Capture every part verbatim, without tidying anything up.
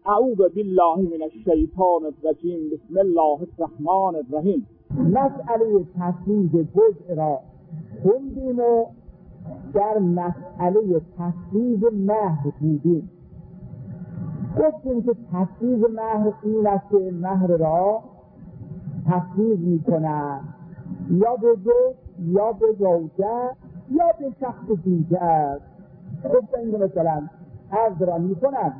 اعوذ بالله من الشیطان الرجیم بسم الله الرحمن الرحیم. مسئله تصویب جزء را خوندیم و در مسئله تصویب مهر بودیم. گفتیم که تصویب مهر این است که مهر را تصویب می کنند یا به زوج یا به زوجه یا به شخص دیگر. گفتیم که مثلا عرض را می کنند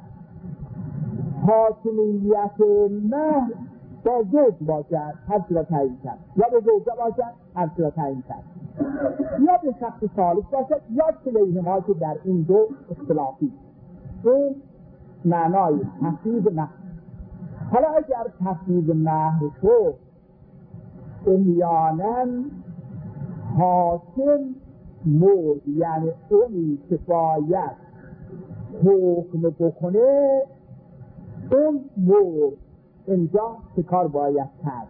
حاکمیت مهر با زوج باشد، هر چی را تعیین کرد، یا به زوجه باشد، هر چی را تعیین کرد، یا به شخص ثالث باشد، یا کلیهما که در این دو اختلافی. این معنای تصویب مهر. حالا اگر تصویب مهر شد احیانا حاکم مرد، یعنی اونی که باید حکم بکنه اون مرد، اینجا چه کار باید کرد؟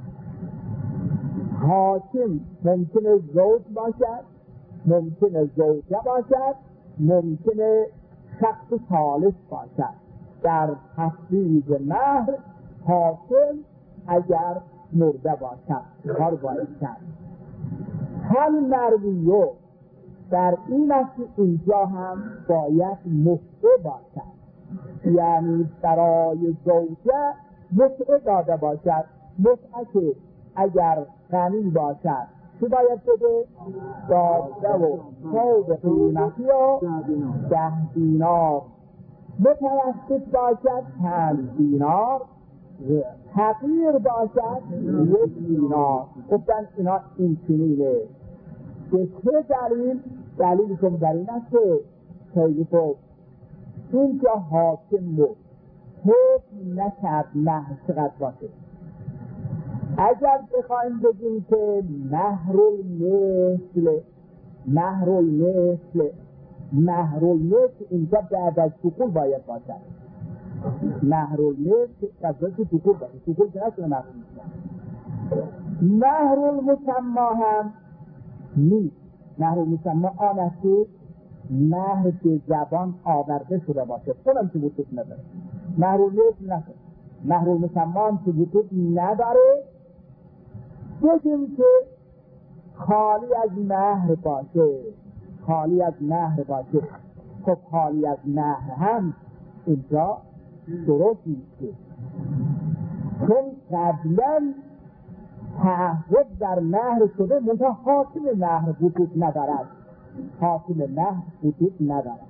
حاکم ممکنه زوج باشد، ممکنه زوجه باشد، ممکنه شخص ثالث باشد. در تصویب مهر حاکم اگر مرده باشد کار باید کرد. هل مرویو در این است که اینجا هم باید مفتع باشد، یعنی برای زوجه متعه داده باشد. متعه که اگر غنی باشد چه باید بده؟ داده و صوب قیمتی و ده دینار. متوسط باشد پنج دینار، حقیر باشد یک دینار. گفتن اینا این چنینه. به چه دلیل؟ دلیلشون در این است که خیلی خوب این که حاکم بود حکم نکرد مهر چقدر باشه. اگر بخوایم بگیم که مهر المثل مهر المثل مهر المثل اینجا بعد از دخول باید باشد. مهر المثل قبل از دخول باید، دخول که نشده مهر المثل. مهر المسما هم نیست. مهر المسما آن است که مهر به زبان آورده شده باشه، اونم که وجود نداره. مهر المثل نشه، مهر المسما هم که وجود نداره. بگیم که خالی از مهر باشه، خالی از مهر باشه. خب خالی از مهر هم اینجا درست نیست، چون قبلا تعهد در مهر شده منتها حاکم مهر وجود ندارد. حاکم مهر وجود ندارد.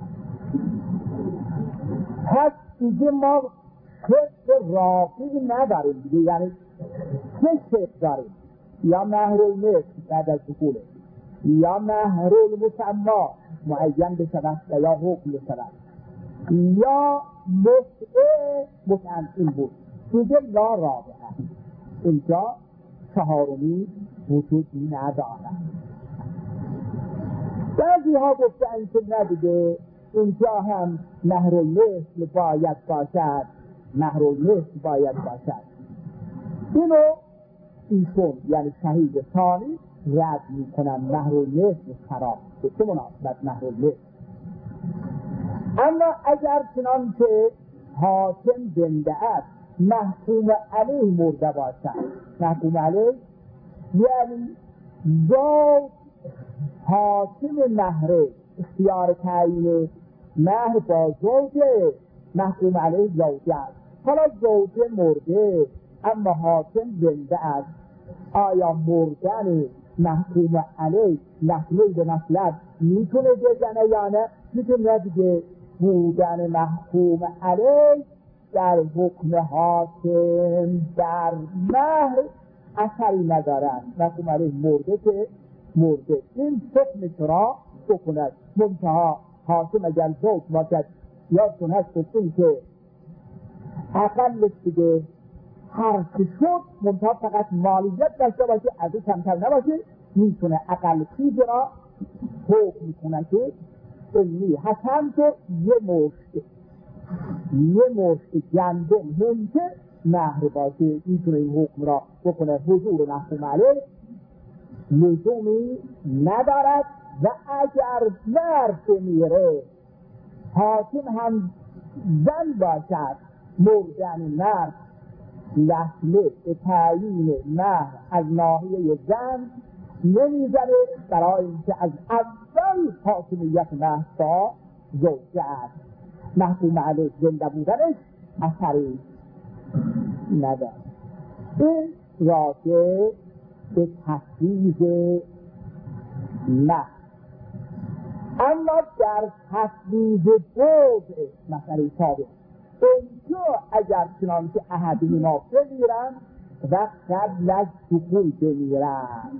پس دیگه ما شرط رافعی نداریم دیگه. یعنی چه شرط داریم؟ یا مهر المثل بعد از دخوله، یا مهر المسما معین بشود و یا حکم بشود، یا متعه متعن این بود دیگه لا رابعه. اینجا چهارمی وجود ندارد. بعضی ها گفتن که ندیده اینجا هم مهر المثل باید باشد، مهر المثل باید باشد. اینو ایشون یعنی شهید ثانی رد می کنن. مهر المثل خراب، به چه مناسبت مهر المثل؟ اما اگر چنان که حاکم زنده است محکوم علیه مرده باشد، محکوم علیه یعنی زوج حاکم مهر، اختیار تعیین مهر با زوجه، محکوم علیه زوجه است. حالا زوجه مرده اما حاکم زنده است. آیا مردن محکوم علیه نحوه به مصلحت میتونه بزنه یا نه؟ میتونه دیگه. بودن محکوم علیه در حکم حاکم در مهر اثری ندارد. محکوم علیه مرده که مرده، این حکم را بکند. منتها حاکم اگر زوج باشد یا کنه گفتیم که اقلش دیگه هر که شد منتها فقط مالیت داشته باشه، از او کمتر نباشه، میتونه اقل چیز را حکم میکنه که اینی حسن تو یه مشت یه مشت گندم ممکن مهر باشه، میتونه این حکم را بکنه. حضور محکوم علیه لزومی ندارد و اگر مرد میره حاکم هم زن باشد مردن مرد لحظه به تعیین مهر از ناحیه زن نمیزنه، برای اینکه از اول حاکمیت مهر با زوجه است. محکوم علیه زنده بودنش اثری نداره. این راجع به تفویض مهر. اما در تفویض بوضع مسئله سابق اینجا اگر چنانکه احدهما بمیرن و قبل از دخول بمیرن،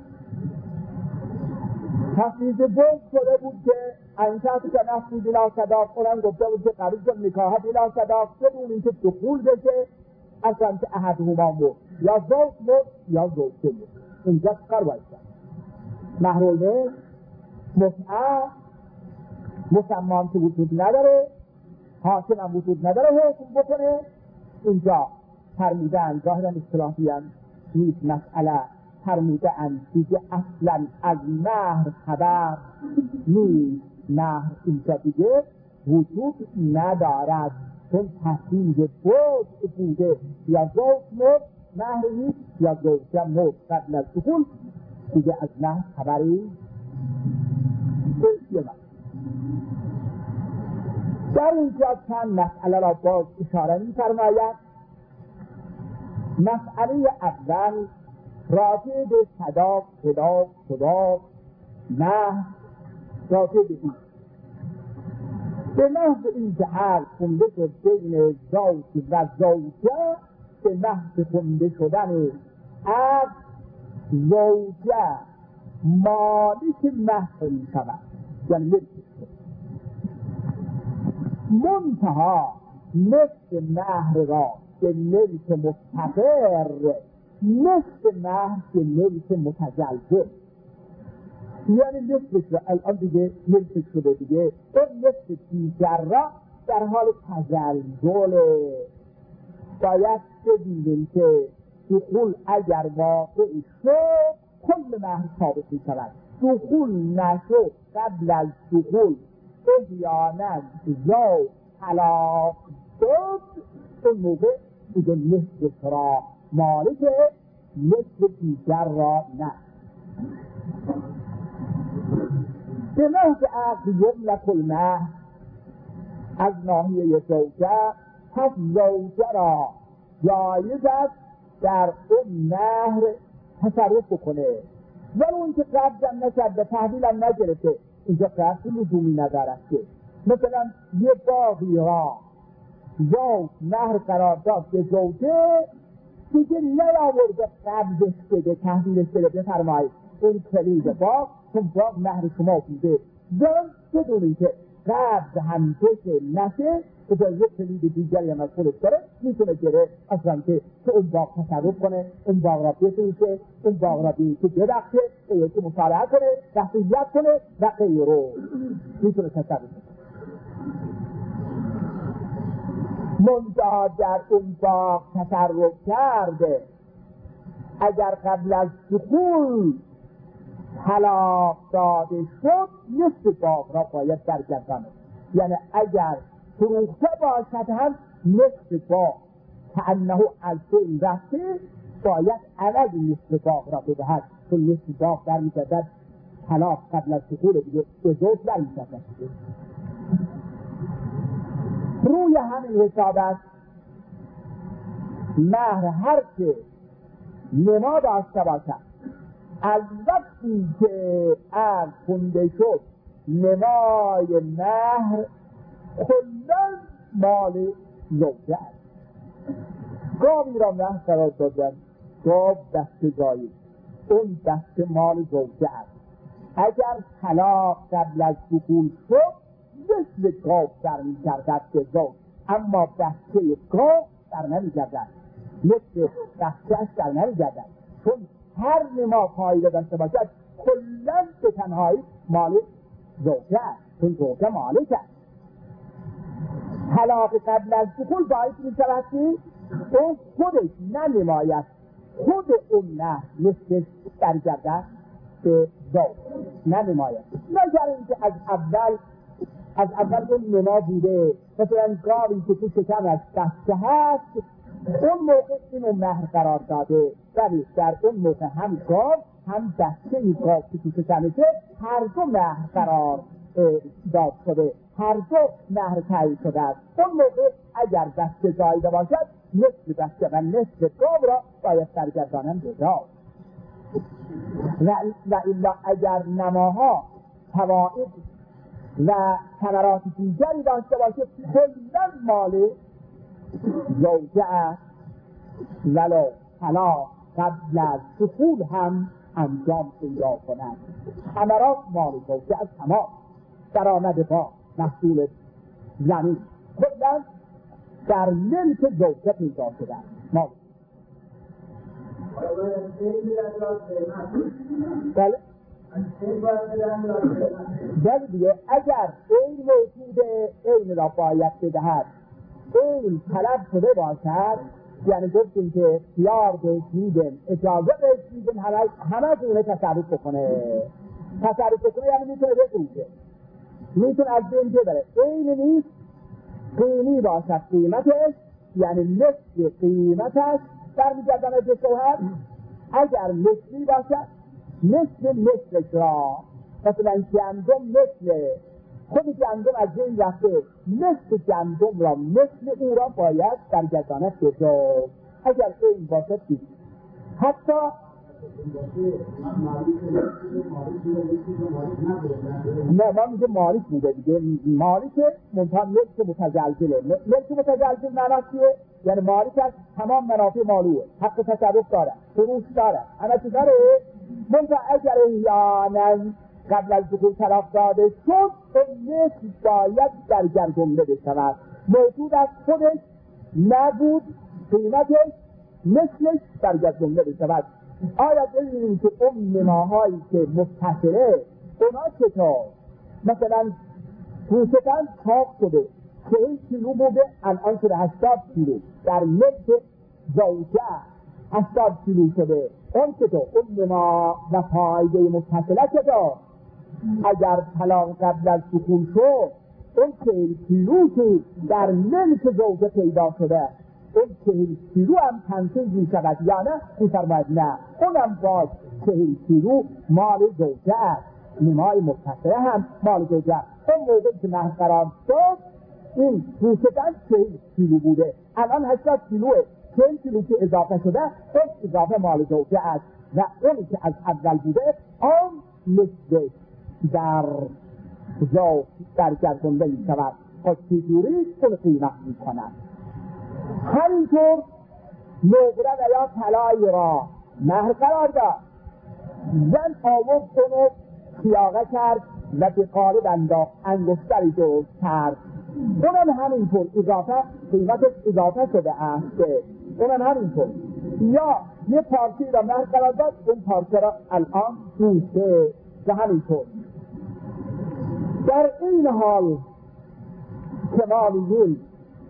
تفویض بوضع شده بود که انشاءت که نفسی بلا صداق، اونم گفته بود که قبول کن نکاح بلا صداق، بدون اینکه دخول بشه اصلا که احدهما مرد، یا زوج مرد یا زوجه مرد. اینجا کار باید کرد. محرومه متعه مسمان که وجود نداره، حاکم هم وجود نداره حکم بکنه. اینجا فرمودن ظاهرا اصطلاحی هم نیست مسئله، فرمودن دیگه اصلا از مهر خبر نیست. مهر اینجا دیگه وجود ندارد، چون تفویض بود بوده، یا زوج مرد مهر نیست یا زوجه مرد قبل از دخول، دیگه از مهر خبری نیست. در اینجا چند مسئله را باز اشاره می فرماید. مسئله اول راجع به صداق، صداق، صداق، مهر، راجع به این به محض این که عرض خونده شد بین زوج و زوجه، به محض خونده شدن عرض زوجه مالک مهر می شود، یعنی ملک منتها نصف مهر را به ملک مستقر، نصف مهر به ملک متجلجل، یعنی نصفش را الان دیگه ملک شده دیگه، اون نصف دیگر را در حال تجلجل. باید ببینیم که دخول اگر واقعی شد کل مهر ثابت می شود، دخول نشد قبل از دخول احیانا زوج طلاق داد، اون موقع دیگه نصف را مالکه، نصف دیگر را نه. به محض عقد یملک المهر از ناحیه زوجه، پس زوجه را جایز است در اون مهر تصرف بکنه، ولی اون که قبضم نکرده تحویلم نگرفته، اینجا قصد لزومی ندارد که مثلا یه باقی را زوج مهر قرار داد به زوجه، دیگه نیاورده قبضش بده تحویلش بده، بفرمایید این کلید باغ چون باغ مهر شما بوده، دارم بدونید که قبض هم بشه نشه، اجازه یک کلید دیگری هم از خودش داره میتونه گره اصلا که که اون باغ تصرف کنه، اون باغ را بفروشه، اون باغ را بیشه بدخشه، که مصالحه کنه، تحصیلیت کنه و غیره، میتونه تصرف کنه. منتها در اون باغ تصرف کرده، اگر قبل از دخول طلاق داده شد نصف باغ را باید برگرداند، یعنی اگر فروخته باشد هم نصف باغ کأنه الفین رفته باید عوض نصف باغ را بدهد، چون نصف باغ برمیگردد طلاق قبل از دخول دیگه به زوج برمیگردد. روی همین حساب است مهر هر که نما داشته باشد از وقتی که عقد خونده شد نمای مهر کلاً مال زوجه است. گاوی را مهر قرار دادن، گاو دست جایی، اون دست مال زوجه است. اگر طلاق قبل از دخول شد مثل گاو در می گردد به زوج، اما بچه گاو در نمی گردد، مثل بچهش در نمی گردد، چون هر نما فایده داشته باشد کلاً به تنهایی مال زوجه است، چون زوجه مالک است. طلاق قبل از دخول باعث می شود که اون خودش ننماید، خود اون نه مثل برگردد به زوج ننماید، نگر اینکه از اول از اول اون نما بوده، مثلا گاوی که تو شکمش بسته هست اون موقع اینو مهر قرار داده، ولی در اون موقع هم گاو هم بچه ای گاو که تو شکمشه هر دو مهر قرار داد شده، هر دو مهر تعیین شده است. اون موقع اگر بچه زایده باشد نصف بچه و نصف گاو را باید سرگردانم به گاو. و الا اگر نماها فواید و ثمرات دیگری داشته باشه کلا مال زوجه است، ولو حالا قبل از دخول هم انجام پیدا کنند. ثمرات مال زوجه است، تمام درآمد با محصول زمین کلا در ملک زوجه پیدا شده است. مال بله بله دیگه اگر این موجود این را باید بدهد این طلب شده باشد، یعنی گفتیم که خیار بهش میدن، اجازه بهش میدن، همه دونه تصرف بکنه تصرف بکنه یعنی میتونه بفروشه، میتونه از بین ببره. این نیست قیمی باشد قیمتش، یعنی نصف قیمتش برمیگردن از شوهر. اگر مثلی باشد مثل مثلش را، مثلا گندم مثل خود گندم از بین رفته، مثل گندم را مثل او را باید برگرداند به زوج. اگر این باشد دید حتی نه ما میگه مالک بوده دیگه، مالک منطقه ملک متزلزله. ملک متزلزل معنی چیه؟ یعنی مالک از تمام منافع مالوه، حق تصرف داره، فروش داره، همه چی داره. منطقه اگر احیانا قبل از دخول طرف داده شد این مثل باید برگردونده بشود، موجود از خودش نبود، قیمتش مثلش برگردونده بشود. آیا ببینیم که اون نماهایی که متصله اونا چطور؟ مثلا پوشتن چاق شده چهل کیلو بوده الان شده هشتاد کیلو، در ملک زوجه هشتاد کیلو شده، اون چطور؟ اون نما و فایده متصله چطور؟ اگر طلاق قبل از دخول شد اون چهل کیلو که در ملک زوجه پیدا شده اون چهل کیلو هم تنسیز می شود یا نه؟ می‌فرماید نه، اونم باز چهل کیلو مال زوجه است، نمای متصله هم مال زوجه است. اون موقعی که مهر قرار شد این پوشیدن چهل کیلو بوده، الان هشتاد کیلوه، چهل کیلو که اضافه شده اون اضافه مال زوجه است و اونی که از اول بوده آن مثل در زوج برگردونده می شود. خود چجوری اون قیمت می کند. همینطور نقره و یا طلایی را مهر قرار داد، زن آورد اونو خیاغه کرد و به قالب انداخت، انگشتری درست کرد، اونم همینطور اضافه قیمتش اضافه شده است، اونم همینطور. یا یه پارچه را مهر قرار داد، اون پارچه را الان نیسته و همینطور. در این حال که ما میگیم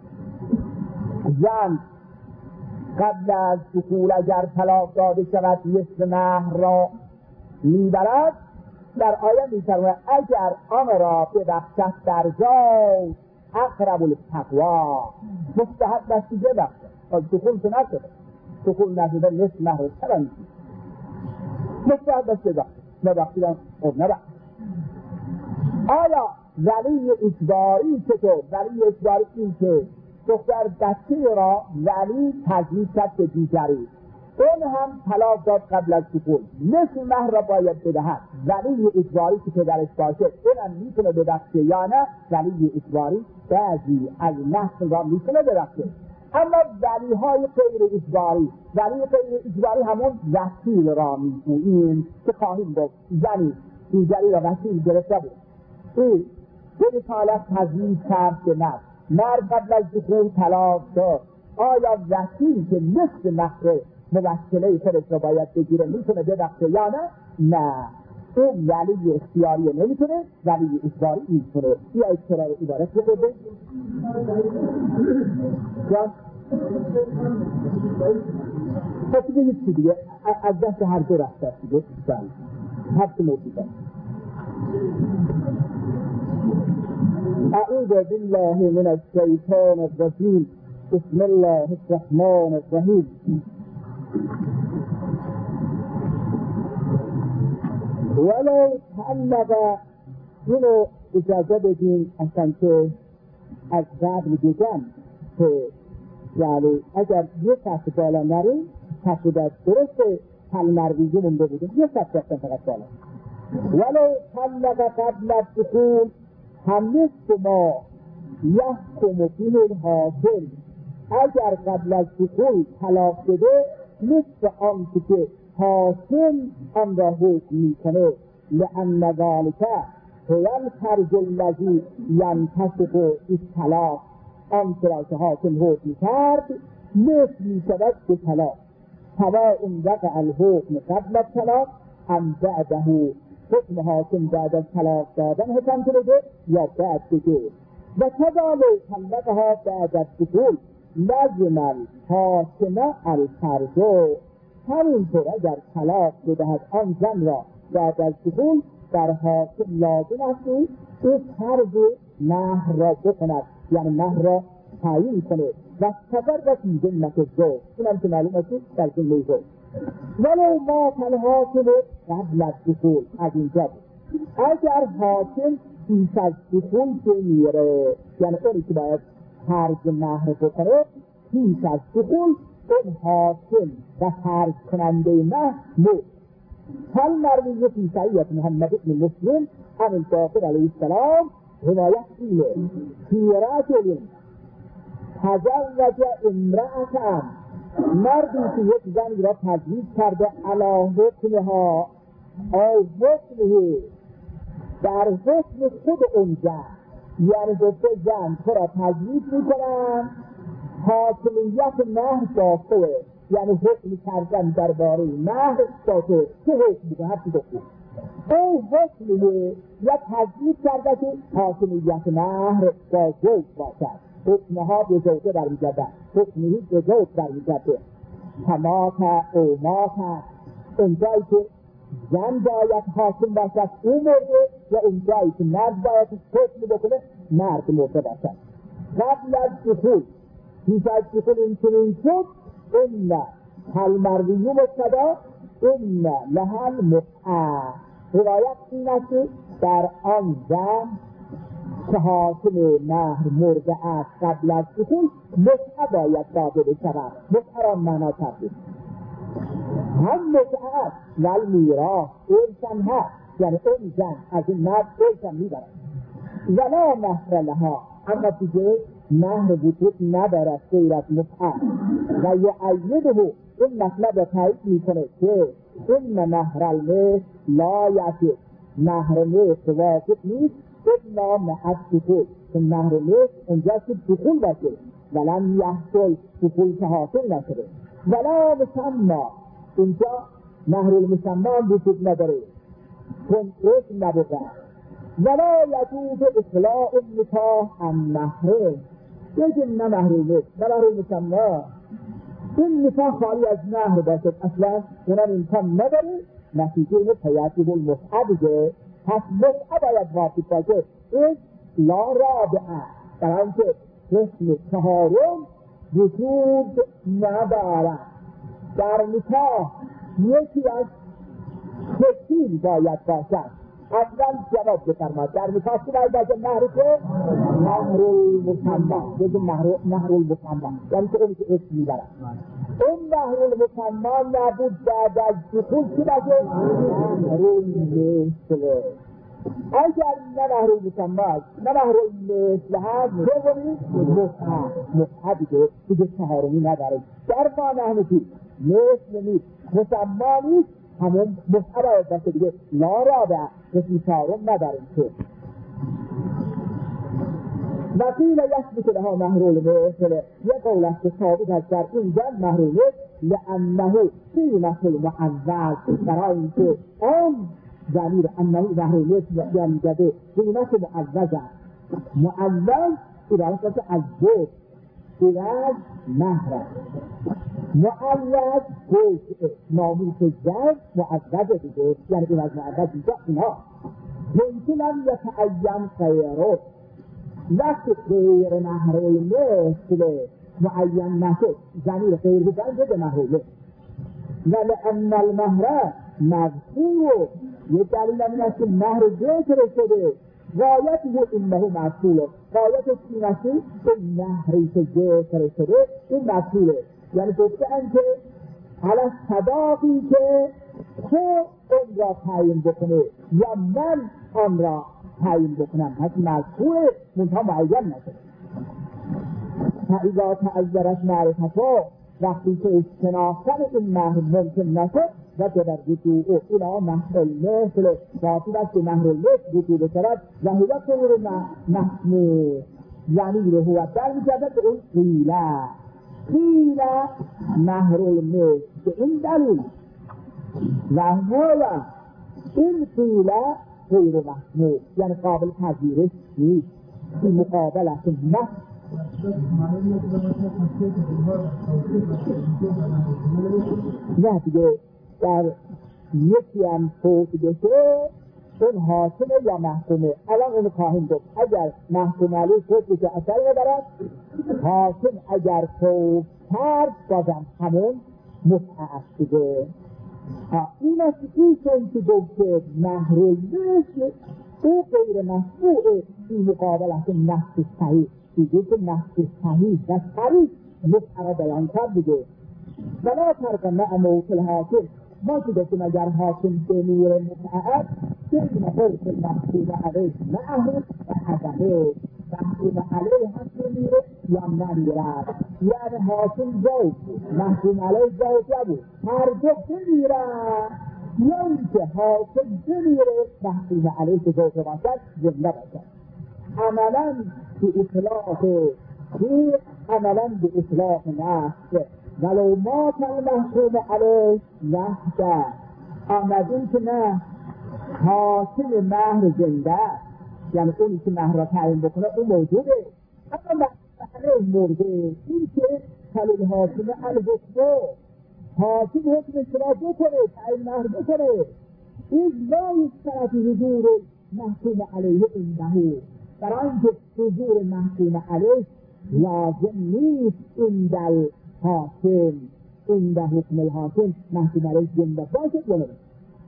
زن قبل از دخول اگر طلاق داده شود نصف مهر را میبرد، در آیه میفرماید اگر آن را ببخشد در زوج اقرب التقوا، مستحب است ببخشد، از دخول که نشده، دخول نشده نصف مهر چرا میشید، مستحب است ببخشد، نبخشیدن خب نبخشد. آیا ولی اجباری چطور؟ ولی اجباری این که دختر بچه را ولی تجویز کرد به دیگری، اون هم طلاق داد قبل از دخول، مثل مهر را باید بدهد. ولی اجباری که پدرش باشه اونم میتونه ببخشه یا نه؟ ولی اجباری بعضی از نسل را میتونه ببخشه، اما ولی های غیر اجباری، ولی غیر اجباری همون وکیل را میگوییم که خواهیم گفت زنی دیگری را وکیل گرفته بود، این به رسالت تجویز کرد به مرد، مرد قبل از دخول طلاق داد، آیا وکیل که نصف مهر موکله خودش را باید بگیره میتونه ببخشه یا نه؟ نه، اون ولی اختیاری نمیتونه، ولی اجباری میتونه. یا اجباری عبارت بکنه جان پس دیگه هیچی دیگه از دست هر دو رفته دیگه هفت موجود اعوذ بالله من الشیطان الرجیم. بسم الله الرحمن الرحیم. ولو تعلق، اینو اجازه بدین اصلا که از قبل دیدم که یعنی اگر یه سطح بالا نریم تقریبا درسته تل مرویزه مونده بودیم، یه سطح رفتن فقط بالا. ولو تعلق قبل الدخول همست ما یحکم فیه الحاکم، اگر قبل از دخول طلاق شده مثل آن که حاکم آن را حکم میکنه. لأن ذلك هو الفرج الذی ینتصف الطلاق، آن را که حاکم حکم کرد مثل میشود به طلاق. سواء وقع الحکم قبل الطلاق ام بعده، حکم حاکم بعد از طلاق دادن حکم کرده یا بعد بگه. و کذالک طلقها بعد الدخول لزم الحاکم الفرج، همینطور اگر طلاق بدهد آن زن را بعد از دخول در حاکم لازم است که فرض مهر را بکند، یعنی مهر را تعیین کنه. و تفرق فی ذمة الزوج، اینم که معلوم است در ذمه زوج. ولو مات الحاکم قبل الدخول، از اینجا اگر حاکم پیش از دخول بمیره، یعنی اونی که باید فرض مهر بکنه پیش از دخول اون حاکم و فرض کننده مهر مرد. هل مروی فی صحیح محمد بن مسلم عن الباقر علیه السلام روایت اینه فی رجل تزوج امرأة، مردی که یک زنی را تزویج کرده علی حکمها او حکمه، در حکم خود اون زن، یعنی دوسته زن تو را تزویج میکنن حاکمیت مهر با توه، یعنی حکم کردن درباره مهر با توه، چه حکم میکنه هرچی گفتی او حکمه یا تزویج کرده که حاکمیت مهر با زوج باشد، حکمها به زوجه برمیگرده، حکمهی به زوج برمیگرده. تماتا او ماتا، اونجایی که زن باید حاکم باشد او مرده، یا اونجایی که مرد باید حکم بکنه مرد مرده باشد. قبل از دخول پیش از دخول این چنین شد این هل مرویه مبتدا این لحل متعه، روایت این است که در آن زن که حاکم مهر مرده است قبل از دخول متعه باید داده بشود. متعه را معنا کردیم هم متعه است ول میراث ارثم هست، یعنی اون زن از این مرد ارثم میبرد. ولا مهر لها، اما دیگه مهر وجود ندارد غیر از متعه. و یعیده این مطلب را تایید میکنه که این مهر المثل لا یعید، مهر مثل واجب نیست الا مع الدخول، که مهر مثل اونجا که دخول باشه ولن یحصل دخول که حاصل نشده. ولا مسمى، اینجا مهر المسمى وجود نداره چون اسم نبوده. ولا یجوز اخلاء النکاح عن مهره، بگیم نه مهر مثل نه مهر المسمى، این نکاح خالی از مهر باشد اصلا اونم امکان نداره، نتیجه اینه تیجب المتعه دیگه. پس متعه باید واقع باشه. این لا رابعه، در آنکه قسم چهارم وجود ندارد. در نکاح یکی از شکل باید باشد. اول جواب بفرماد در نکاح چی باید باشه؟ مهر که مهر المسمى، بگیم مهر المسمى، یعنی که اونی که اسم میبرد. اون مهر المسمى نبود بعد از دخول چی باشه؟ مهر المثل. اگر نه مهر المسمى است نه مهر المثل هست دومی متعه، متعه دیگه دیگه چهارمی نداره. در ما نحنفی مثل نیست مسمى نیست همون متعه باید باشه دیگه. لا رابعه قسم چهارم نداریم که وقیل یثبت لها مهر المثل، یک قول است که ثابت است در این زن مهر المثل لانه قیمت المعوض، برای اینکه آن ضمیر انه مهر المثل یعنی جده قیمت معوض است. معوض عبارت است از زوج عوض مهر است. معوض گوش ناموس زن معوض دیگه، یعنی عوض معوض اینجا اینها ممکن ان یتعین غیره، وقتی غیر محرم مثل معین نشد ضمیر غیر بزن به محرم ولأن المهر مذکور یه دلیل این است که مهر ذکر شده غایته انه مذکور غایتش این است که مهری که ذکر شده این مذکوره یعنی گفتن که حالا صداقی که تو اون را تعیین بکنه یا من آن را تعیین بکنم پس مذکوره منتها معین نشده فاذا تعذرت معرفتها وقتی که شناختن این مهر ممکن نشد و که در وجوع اونا مهر المثل واجب است که مهر المثل وجود دارد و هو طور محمول یعنی رو هو در می‌گردد به اون قیله قیله مهر المثل به این دلیل و هو این قیله غیر محمول یعنی قابل پذیرش نیست این مقابل است نه نه دیگه در یکی هم فوت بشه اون حاکمه یا محکومه الان اون خواهیم گفت اگر محکوم علیه فوت بشه اثر ندارد حاکم اگر فوت کرد بازم همون متعه است دیگه این است این چون که گفت محروم بشه او غیر مشروع این مقابل است نفس صحیح دیگه که نفس صحیح و صحیح متعه را بیان کرد دیگه ولا فرق مع موت الحاکم ما که گفتیم اگر حاکم بمیر متعه بین فرق محکوم علیه معه و عدمه محکوم علیه هم بمیره یا نمیرد یعنی حاکم زود محکوم علیه زود نبود هر دو بمیرد یا اینکه حاکم بمیره محکوم علیه که زود باشد زنده باشد عملا به اطلاق دیر عملا به اطلاق نفس ولو مات المحکوم علیه نفسه آمدین که نه حاکم مهر زنده یعنی اونی که مهر را تعیین بکنه اون موجوده اما مهر مرده این که خلیل حاکم الحکم حاکم حکم شما بکنه تعیین مهر بکنه این لا طرف حضور محکوم علیه اینه برای اینکه حضور محکوم علیه لازم نیست این دل حاکم این ده حکم الحاکم محکوم علیه زنده باشد یا نباشد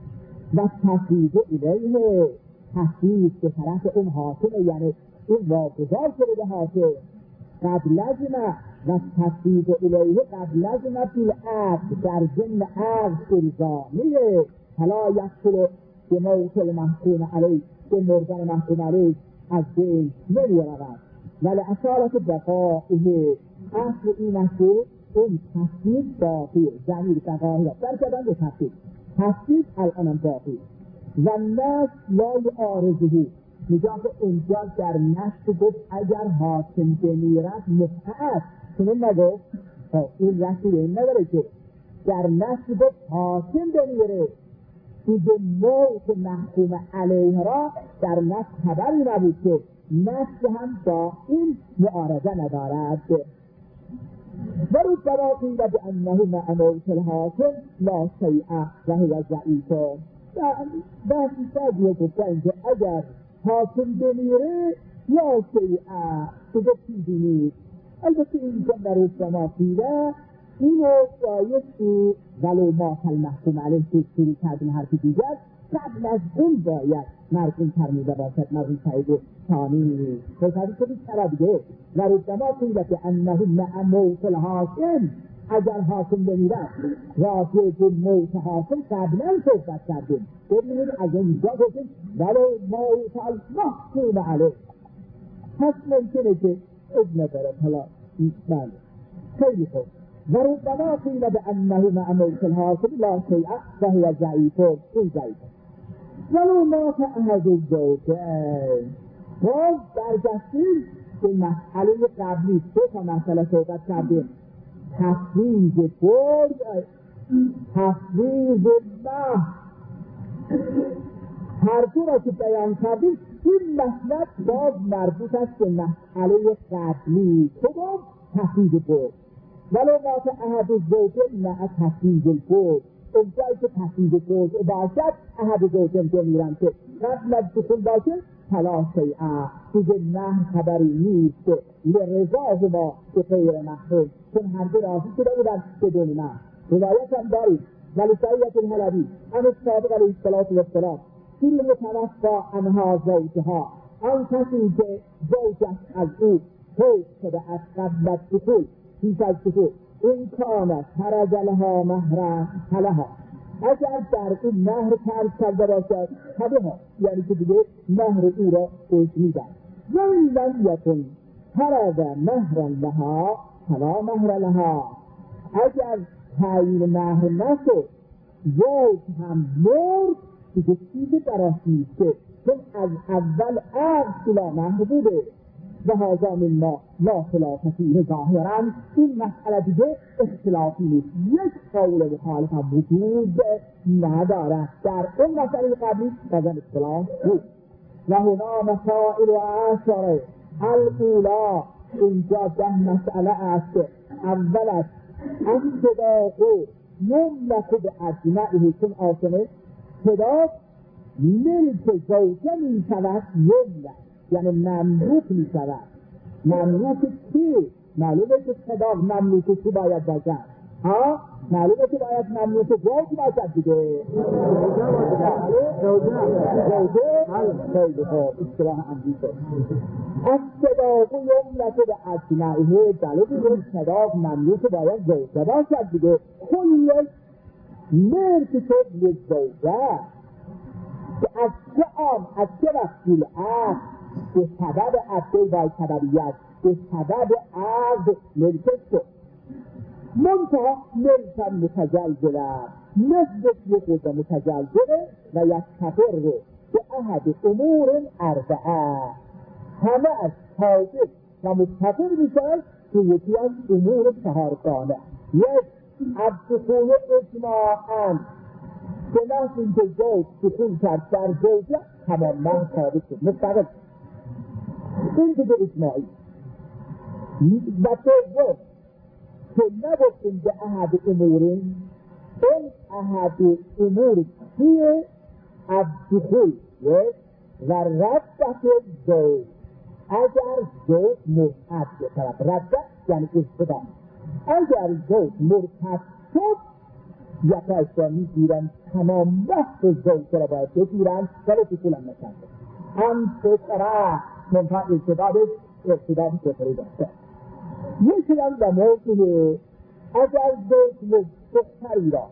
و تفریض الیه تفریض به طرف اون حاکم یعنی اون واگذار شده به حاکم قبل لازمه و تفریض الیه قبل لازمه فی العقد در ضمن عقد الزامیه فلا یقتل به موت المحکوم علیه به مردن محکوم علیه از بین نمیرود ولی اصالت بقائه اصل این است که اون تفریض باقی ضمیر بقائه را در کردن به تفریض تفریض الان باقی و نفس لا عارضه میگم که اونجا در نفس گفت اگر حاکم بمیرد متعه چون نگفت این رفتی به این نداره که در نفس گفت حاکم بمیره دیگه موت محکوم علیه را در نفس خبری نبود که نفس هم با این معارضه ندارد و ربما قیل بانه مع موت الحاکم لا شیء و هو ضعیف بحثی سادیه گفتن که اگر حاکم بمیره لا شیء دیگه چیزی نیست البته این که در ربما قیله اینو بایستی ولو مات المحکوم علیه که شروع کردن حرف دیگر قبل از اون باید مرکون ترمیده باشد مرکون تایید ثانی بسیاری که بیشتر دیگه و ربما قیل که انه مع موت الحاکم اگر حاکم بمیرد راجع به موت حاکم قبلا صحبت کردیم ببینید از اینجا گفتیم ولو موت المحکوم علیه پس ممکنه که ابن دارد حالا بله خیلی خوب و ربما قیل بانه مع موت الحاکم لا شیء و هو ضعیف این ضعیف ولو مات احد الزوجین باز برگشتیم به مسئله قبلی دو تا مسئله صحبت کردیم تفویض برد تفویض مهر هر دو را که بیان کردیم این مسئله باز مربوط است به مسئله قبلی کدام تفویض برد ولو مات احد الزوجین مع تفویض البرد اونجایی که تحصیل جزء باشد احد زوجین که میرن که قبل از دخول باشه فلا شیئا دیگه مهر خبری نیست لرضا ما به غیر محرم، چون هر دو راضی شده بودن بدون مهر. روایت هم دارید ولی سعیت الحلبی ام الصادق علیه السلام فیل متوفا عنها زوجها، آن کسی که زوجش از او فوت شده از قبل از دخول پیش از دخول این کانت خرج لها مهرا فلها، اگر در این مهر خرج کرده باشد فلها، یعنی که دیگه مهر او را بهش میدن. و این لم یکن خرج مهرا لها فلا مهر لها، اگر تعیین مهر نشد زوج هم مرد دیگه چیزی براش نیسته، چون از اول عقد بلا مهر بوده. و هذا من ما لا خلاف فیه ظاهرا، این مسئله دیگه اختلافی نیست، یک قول مخالف وجود نداره. در اون مسئله قبلی بزن اختلاف بود. و هنا مسائل و عشره الاولا، اینجا ده مسئله است. اولش اصداقو یملک به اجمعه، چون آسمه صداق ملک زوجه می شود یملک، یعنی مملوک می شود. مملوک کی؟ معلومه که صداق مملوک کی باید باشد؟ ها؟ معلومه که باید مملوک زوج باشد دیگه. زوجه خیلی خوب، اصطلاح انگیزه اصداقو یملک به اجمعه، دلیل دیگه صداق مملوک باید زوجه باشد دیگه. کلش ملک شد یک زوجه که از چه آن از چه وقتی عقد به سبب عقد با سببیت به سبب عقد ملکش شد. منتها ملکم متجلجله مثل یک روز متجلجله و یک سفر رو به احد امور اربعه، همه از صادق و متفر میشن که یکی از امور چهارگانه. یک الدخول اجماعاً، که نحو اینکه زوج دخول کرد در زوجه تمام مهر ثابت شد مستقل، این دیگه اجماعی. و دوم که نگفتیم به احد امورین، این احد امور چیه؟ الدخول و ردت زوج، اگر زوج مرتد بشود، ردت یعنی ازدواج، اگر زوج مرتد شد یک اشیا میگیرن تمام وقت زوج را باید بگیرن ولی دخول هم نکنده. هم فطره منطقه ارتدادش ارتداد فطره داشته. یکی هم در موضوع اگر زوج دختری را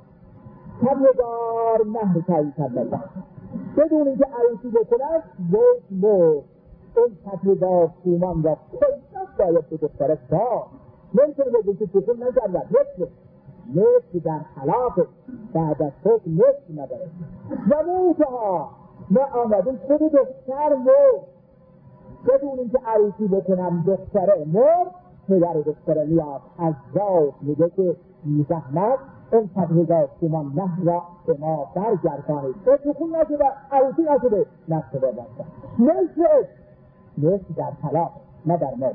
تبهدار مهر تعیین کرده بدون اینکه عروسی بکند زوج مرد، اون تبهدار تومان را کجا باید به دخترش داد؟ نمیتونه بگید که دخول نکردن، نصف نصف در خلاف بعد از خود نصف نداره. و موتها ما آمدیم خود دختر مرد بدون اینکه عروسی بکنم دختره مرد، پدر دختره میاد از زوج میگه که زحمت این تبهدار تومان مهر را به ما برگردانید، دخول نشده عروسی نشده نصف بردن نصف نصف در خلاف نه در مرد.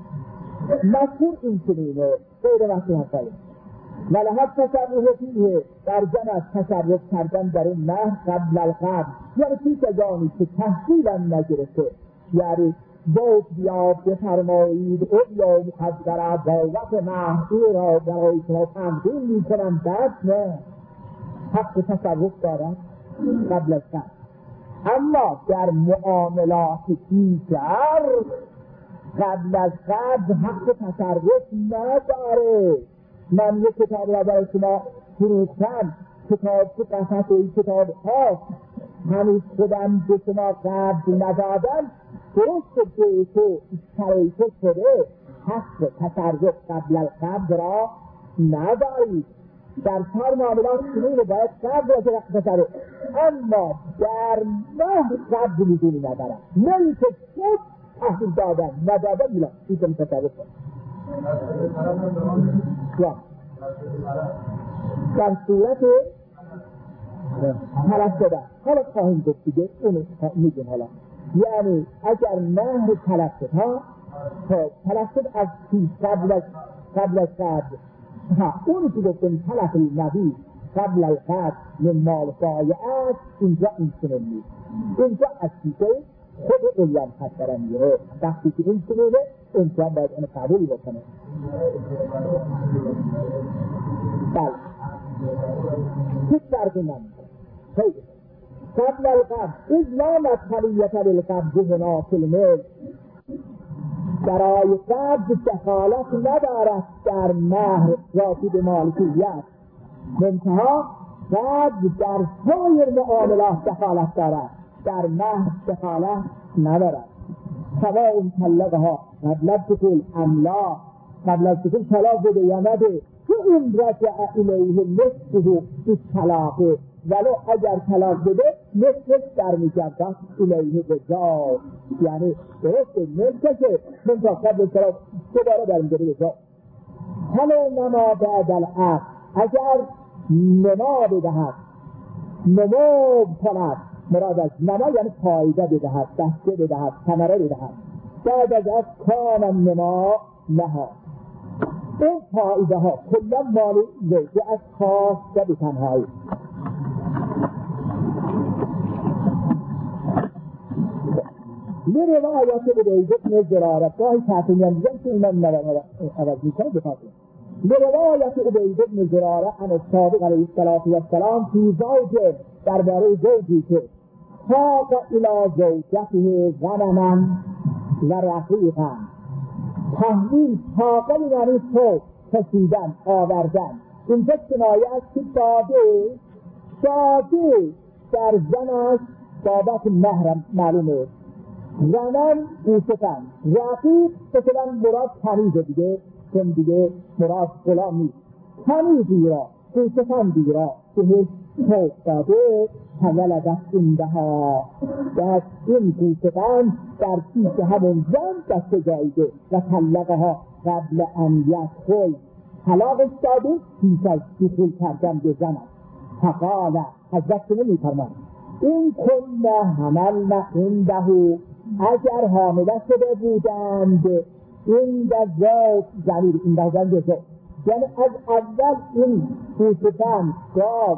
مشهور این چنینه غیر مشهور هستایی ولحظ تصرف فیه، در جمع تصرف کردن در این مهر قبل القبل، یعنی پیش از آنی که تحصیلم نگرفته، یعنی زوج بیاد بفرمایید او یا مخدره باوت مهر او را برای شما تنظیم می کنم، دست نه حق تصرف دارم قبل از قبل. اما در معاملات دیگر قبل از قبل حق تصرف نداره. من یک کتاب را برای شما فروختم، کتاب که قصد این کتاب ها هنوز خودم به شما قبل ندادم، درست به تو شرایط شده حق تصرف قبل القبل را ندارید. در کار معاملات چنین باید قبل را که تصرف، اما در مهر قبل میدونی ندارم، من که شد تحصیل دادم ندادم میلان ایتون تصرف کنم در صورت طلب شده. حالا خواهیم گفت دیگه اونو میگیم. حالا یعنی اگر مهر طلب شد ها طلب شد از پیش قبل از قبل از قبل ها اونو که گفتیم طلب نبی قبل القبض من مال ضایعت، اینجا این چنین نیست. اینجا از چیزه خود اولیان خط دارن میره. وقتی که این چنینه اینجا باید اون قبول بکنه. بله هیچ فرقی نمیکنه. خیلی قبل القبض اذ لا مدخلیت للقبض هنا فی الملک، برای قبض دخالت ندارد در مهر ذاتی به مالکیت، منتها قبض در سایر معاملات دخالت دارد، در مهر دخالت ندارد. سواء طلقها قبل الدخول ام لا، قبل از دخول طلاق بده یا نده، فإن رجع الیه نصفه بالطلاق، ولو اگر طلاق بده نصفش در می‌گردد الیه بجا، یعنی درست ملکشه من تا قبل طلاق دوباره در می‌گرده بجا. همه نما بعد العقد، اگر نما بدهد، نما کند، مراد از نما یعنی فایده بدهد، دسته بدهد، ثمره بدهد، بعد از از کان نما لها، این فایده ها کلا مال زوجه از خاص و به تنهایی. لروایت عبید بن زراره، گاهی تحتیمی هم دیگم که ایمان عوض میکنه بخاطر لروایت عبید بن زراره عن الصادق علیه السلام فی زوج، درباره زوجی که ساق الی زوجته غنما و رقیقا، تحویل ساقل یعنی تو کشیدن آوردن، اینجا کنایه است که داده داده در زنش بابت مهر معلومه، غنم گوشتن، رقیق مثلا مراد تمیز دیگه، چون دیگه مراد غلام نیست، تمیزی را گوشتن دیگه را که تو داده تولدت اندها، دست این گوشتن در پیش همون زن دست جایده و طلقها قبل ان یدخل، طلاقش داده پیش از دخول کردن به زن. فقال حضرت نمی فرماند این کنه حملن عنده، اگر حامله شده بودند این در زوج زمیر این در زوج، یعنی از اول این گوشتن گاز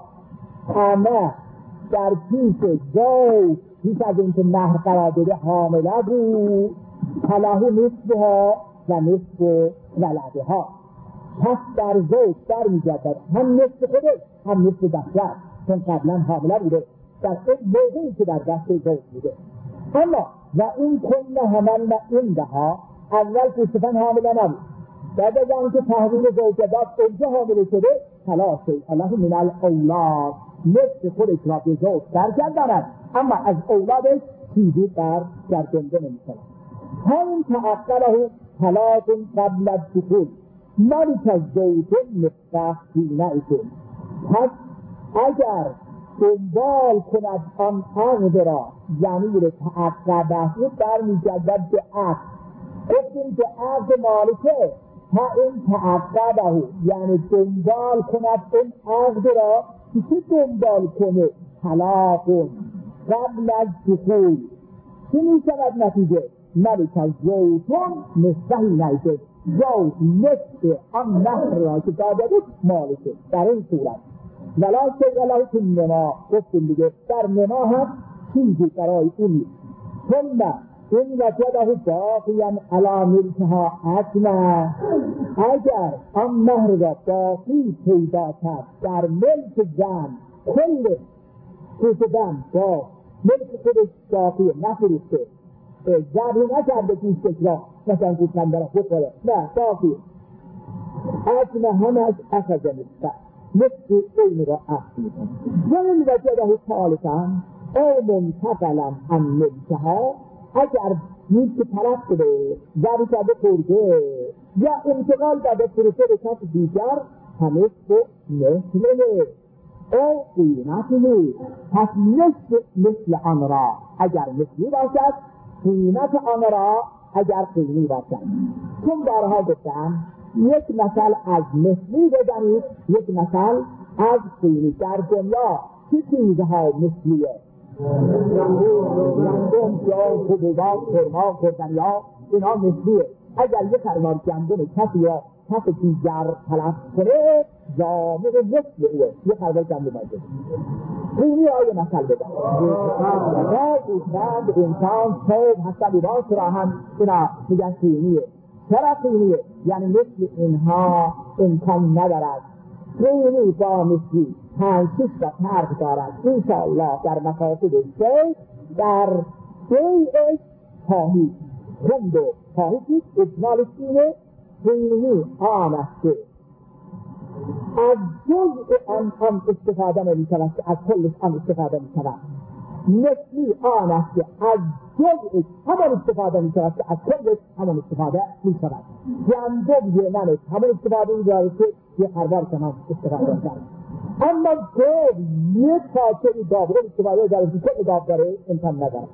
همه در پیش زوج پیش از اینکه مهر قرار بده حامله بود، فله نصفها و نصف ولدها، پس در زوج در می‌گردد هم نصف خودش هم نصف بچه، چون قبلا حامله بوده در این موقعی که در دست زوج بوده. اما و این کنه حملن عندها، اول گوشتن حامله نبود، بعد از آنکه تحویل زوج داد اونجا حامله شده، خلاص الله من الاولاد نصف خودش را به زوج برگرداند، اما از اولادش چیزی بر گردنده نمی‌شود. همین تعقله طلاق قبل الدخول ملک الزوج مفتاح دینئکم، پس اگر دنبال کند آن عقد را، ضمیر تعقبه برمی‌گردد به عقد، گفتیم که عقد مالکه، تا این تعقبه یعنی دنبال کند این عقد را، چی دنبال کنه؟ طلاق قبل از دخول، چی می‌شود نتیجه؟ ملک الزوج مفتاح دینئکم، زوج نصف آن مهر را که داده بود مالکه. در این صورت ولا شیء له فی النما، گفتیم دیگه در نما هم چیزی برای اون، ثم این وجده باقیا علی ملکها اجمع، اگر آن مهر را باقی پیدا کرد در ملک زن، کل گوشتن با ملک خودش باقیه، نفروخته، ضربی نکرده گوشتش را مثلا گوشتن برا بخوره، نه باقیه، اجمع همش اخذ نصفه، نصف این را اخذ میکنه. و این وجده ثالثا او منتقلا عن ملکها، اگر نیست که طرف شده ضربی کرده خورده یا انتقال داده فروشه به کس دیگر، همه تو مثله او قیمته، پس نصف مثل آن را اگر مثلی باشد، قیمت آن را اگر قیمی باشد. چون بارها گفتم یک مثل از مثلی بزنید، یک مثل از قیمی. در دنیا چه چیزها مثلیه؟ گندم، پیاز، حبوبات، خرما، خوردنی‌ها، اینها مثلیه. اگر یک خرمار گندم کسی را کس دیگر طلب کنه جامع مثل اوه. یه خربال کم بماده قیمی آیه مثل بدن ما گوشمند انسان صبح هستن ایران سرا هم اینا میگن قیمیه. چرا قیمیه؟ یعنی مثل اینها امکان ندارد. قیمی با مثلی پنج شش تا فرق دارد. انشاءالله در مقاصد شیء در بیعش خواهید خوند و خواهید اجمالش اینه قیمی آن است که از جزء آن هم استفاده نمی شود که از کلش هم استفاده می شود. مثلی آن است که از جزء همان استفاده می شود که از کلش همان استفاده می شود. جندب یه منش همان استفاده می شود که یه خربار که هم استفاده می شود. اما که یک پاچه دابره استفاده داره که کل داب داره امکان نداره.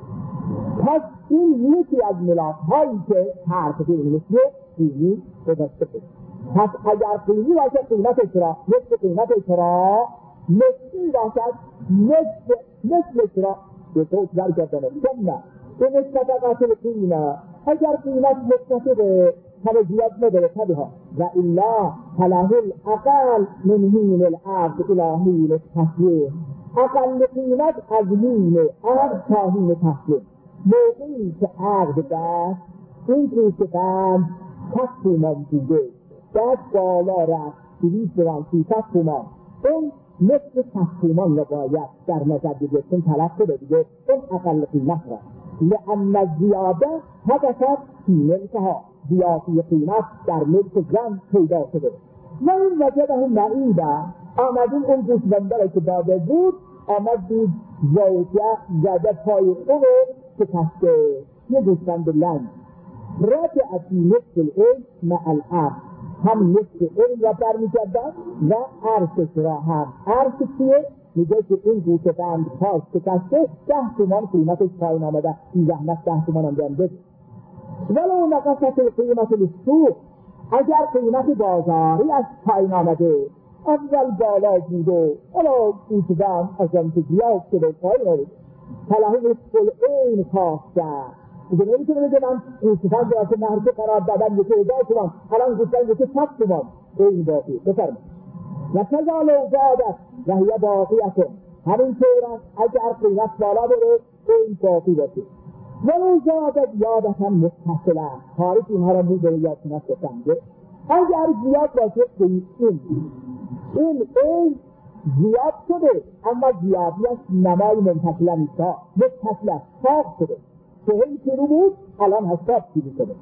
پس این یکی از ملاک هایی که حرف این مثل قیمی گذاشته بود. پس اگر قیمی باشد قیمت را مثل قیمت را مثلی باشد مثل مثل را به تو برگردانه. چون نه به نسبت قتل قیمه اگر قیمت نسبت به توجیهت نداره تبها و الا فله الاقل من هین العبد الهین التسلیم. اقل قیمت از هین عبد تا هین تسلیم. موقعی که عقد دست این توسفند ست تومان بوده دست بالا رفت دویست تومان سیصد تومان اون مثل ست تومان را باید در نظر بگیرتون طلب شده دیگه اون اقل قیمت را لأن زیاده حدثت فی ملکها زیادی قیمت در ملک زن پیدا شده و این وجده معیده آمدون اون گوشبنده را که داده بود آمد دید زوجه زده پای اون شکسته یه گوشبند لنگ رجعتی مثل این مع العرض هم مثل این را برمی کردن و عرضش را هم عرض چیه؟ میگه که این گوشبند پاس شکسته ده تومان قیمتش پایین آمده این زحمت ده تومان هم دارم بده ولو نقصت قیمت للسوق اگر قیمت بازاری از پایین آمده اول بالا بود و الا گوشبند از آنکه زیاد شده پایین آمده فلهی مثل این خواسته دیگه نمیتونه بگه من گوشبند را که نهرده قرار دادن یکی ادعا تومان الان گوشبند یکی ست تومان این باقی بفرمه و کذالو زادت و هی باقیتون همین طورا اگر قیمت بالا بره این باقی باشه ولو زادت یادتن متصله خارج اینها را می بره یاد کنست بسنده اگر زیاد باشه این این این این زیاد شده اما زیادیش نمای منتصله نیستا متصله ساق شده چهل کیلو بود الان هشتاد کیلو شده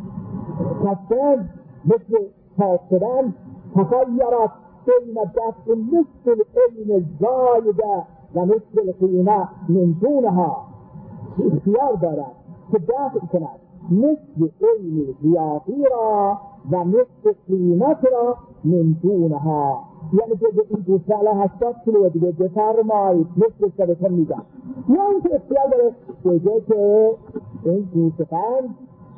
کسان مثل ساق شدن تخیرت بین دفع مثل این زایده و مثل قیمه من دونها اختیار دارد که دفع کند مثل این زیادی را و مثل قیمت را من دونها یعنی که این گوشبند هشتاد کیلو دیگه بفرمایید مثل سبتون میگم یا این که اختیار داره بگه که این گوشبند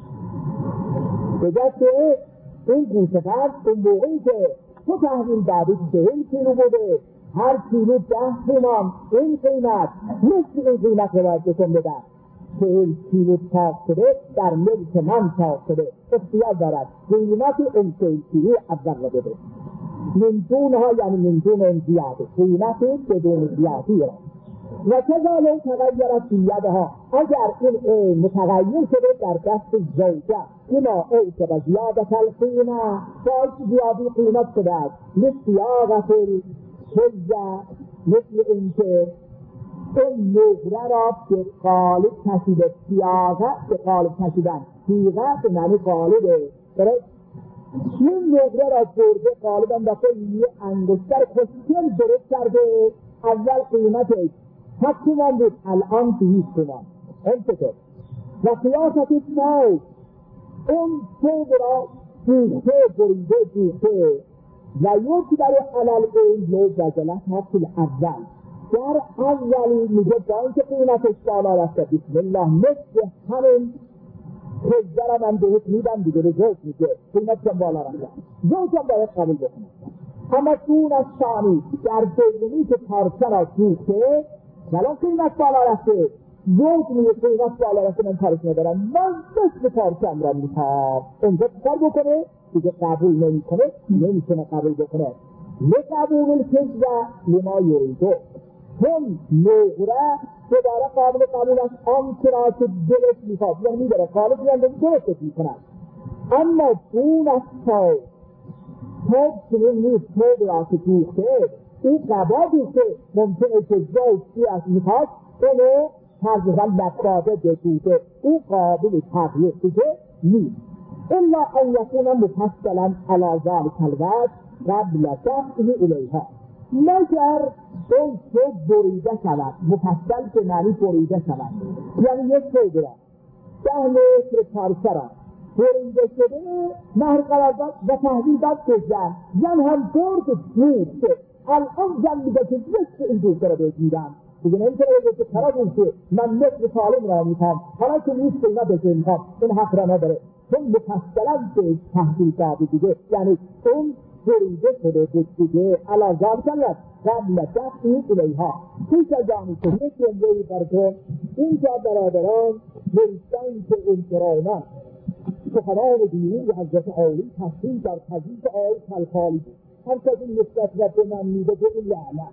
بگه که این گوشبند اون موقعی که تو تحویل دادی چهل کیلو بوده هر کیلو ده تومان این قیمت مثل این قیمت رو باید بکن بدن چهل کیلو تاق شده در ملک من تاق شده اختیار دارد قیمت این چهل کیلو اول رو بده من دونها یعنی من دون این زیاده قیمت بدون زیادی را و کذالک تغیرت فی یدها اگر این متغیر شده در دست زوجه اما ایت و زیادت القیمه باید زیادی قیمت شده است لسیاغت الحجه مثل اینکه این نقره را به قالب کشیده سیاغه به قالب کشیدن سیغه به معنی قالبه این نقره را برده قالب هم دفعه یه انگشتر کشکل درست کرده اول قیمتش هفت تومان بود الان دویست تومان این چطور و قیاست سوز اون سوز را دوخته بریده دوخته و یکی برای علل این لو زجلت هفت اول در اولی میگه با اینکه قیمتش بالا رفته بسم الله مثل همین خجه را من بهت میدم دیگه رو زوج میگه قیمت کم بالا رفته زوج هم باید قبول بکنه اما دون از ثانی در دومی که پارچه را دوخته ولی قیمت بالا رفته زوج میگه اینقدر بالا رفته من کارش ندارم، من دست کارشم را میخوام. اونجا کار بکنه دیگه قبول نمیکنه، نمیتونه قبول بکنه. لقبول الکذب لما یریدو، چون نقره دوباره قابل قبول است آنچه را که دلش میخواد، یعنی میبره قالب میانده درستش میکنن. اما دون از تا توب چنین نیست، توب را که دوخته این قبا دوخته ممکنه که زوجی از میخواد اونو تقریبا لطفاده بسوده، او قابل تغییر دیگه نیست. الا ان یکون مفصلا علی ذلک الوجه قبل دفعه الیها، مگر اون توب بریده شود. مفصل که معنی بریده شود، یعنی یک توب را ده متر پارچه را بریده شده مهر قرار داد و تحویل داد که زن زن هم برد دوخته. الان زن میگه که مثل این دوخته را بگیرم دیگه، نمیتونه بگه که طرف اون که من مثل سالم را میخوام، حالا که نیست اینا بگه میخوام، این حق را نداره، چون مفصلا به تحویل داده دیگه، یعنی اون بریده شده بود دیگه. علا ذلک الوجه قبل دفعه الیها. پیش از آنی که یک جمله‌ای براتون اینجا برادران نوشتن که انقرانا سخنان دینی حضرت عالی تصمیم در تضییف آیه کلخالی، هر کسی نسبت را به من میده به این لعنت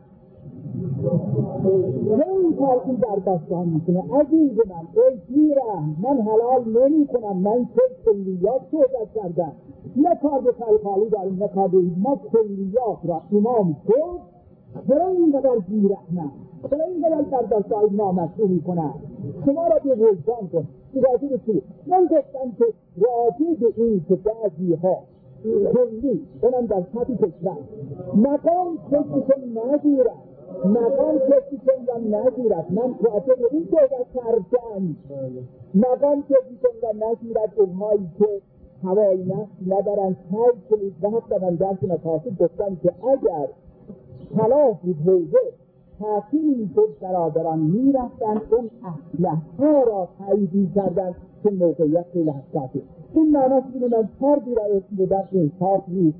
این کارکی در دستان میکنه. عزیز من ای پیرم، من حلال نمی کنم، من که کلیات صحبت کردم، نه کار به کلخالی داریم نه کار به ما کلیات را امام خود چرا اینقدر بیرحمه، چرا اینقدر در دستان نامسئول میکنن. شما را به وجدان کن اجازه بسید. من گفتم که راجع به این که بعضی ها کلی اونم در سطح کشور مقام کسیشون نگیرد، مقام کسیشون را نگیرد، من راجع به این صحبت کردم، مقام کسیشون را نگیرد اونهایی که هوای نفس ندارن سعی کنید و حتی من درس مکاسب گفتم که اگر خلاف حوزه تاثیر میشد برادران میرفتن اون اصلحها را تایید کردن که موقعیت خیلی حساسه. این معنیست که من فردی را اسم بودن انصاف نیست.